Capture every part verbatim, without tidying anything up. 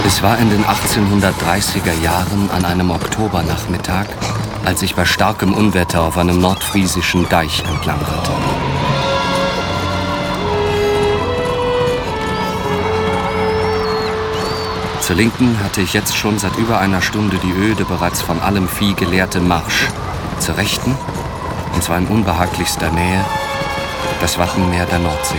Es war in den achtzehnhundertdreißiger Jahren an einem Oktobernachmittag, als ich bei starkem Unwetter auf einem nordfriesischen Deich entlang ritt. Zur Linken hatte ich jetzt schon seit über einer Stunde die öde, bereits von allem Vieh geleerte Marsch. Zur Rechten, und zwar in unbehaglichster Nähe, das Wattenmeer der Nordsee.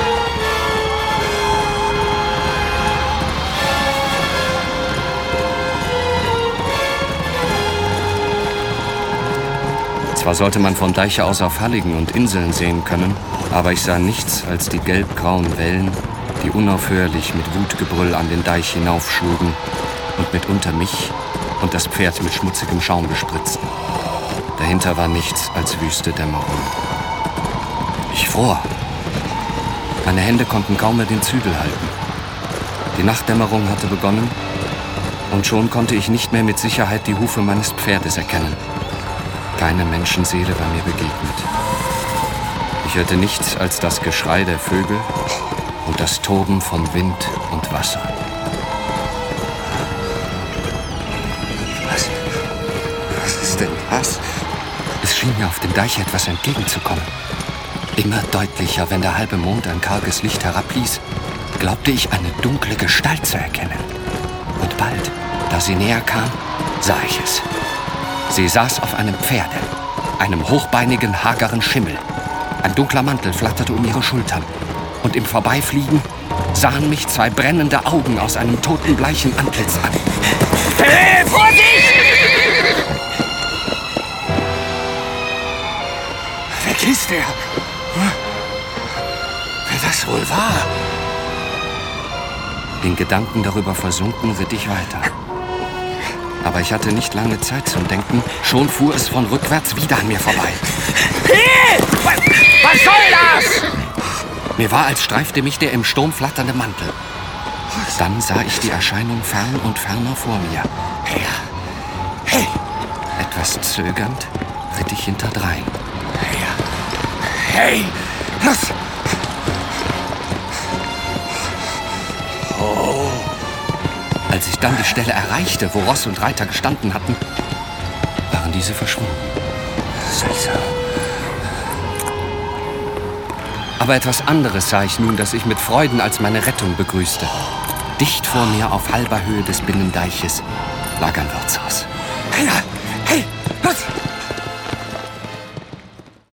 Zwar sollte man vom Deiche aus auf Halligen und Inseln sehen können, aber ich sah nichts als die gelbgrauen Wellen, die unaufhörlich mit Wutgebrüll an den Deich hinaufschlugen und mitunter mich und das Pferd mit schmutzigem Schaum bespritzten. Dahinter war nichts als wüste Dämmerung. Ich fror. Meine Hände konnten kaum mehr den Zügel halten. Die Nachtdämmerung hatte begonnen und schon konnte ich nicht mehr mit Sicherheit die Hufe meines Pferdes erkennen. Keine Menschenseele war mir begegnet. Ich hörte nichts als das Geschrei der Vögel und das Toben von Wind und Wasser. Was? Was ist denn das? Es schien mir auf dem Deich etwas entgegenzukommen. Immer deutlicher, wenn der halbe Mond ein karges Licht herabließ, glaubte ich, eine dunkle Gestalt zu erkennen. Und bald, da sie näher kam, sah ich es. Sie saß auf einem Pferde, einem hochbeinigen, hageren Schimmel. Ein dunkler Mantel flatterte um ihre Schultern. Und im Vorbeifliegen sahen mich zwei brennende Augen aus einem totenbleichen Antlitz an. Hey, Vorsicht! Weg ist er! Wer das wohl war? In Gedanken darüber versunken ritt ich weiter. Aber ich hatte nicht lange Zeit zum Denken. Schon fuhr es von rückwärts wieder an mir vorbei. Hey! Was, was soll das? Mir war, als streifte mich der im Sturm flatternde Mantel. Dann sah ich die Erscheinung fern und ferner vor mir. Hey! Hey! Etwas zögernd ritt ich hinterdrein. Hey! Los! Oh! Als ich dann die Stelle erreichte, wo Ross und Reiter gestanden hatten, waren diese verschwunden. Seltsam. Aber etwas anderes sah ich nun, das ich mit Freuden als meine Rettung begrüßte. Dicht vor mir, auf halber Höhe des Binnendeiches, lag ein Wirtshaus. Hey, hey, los!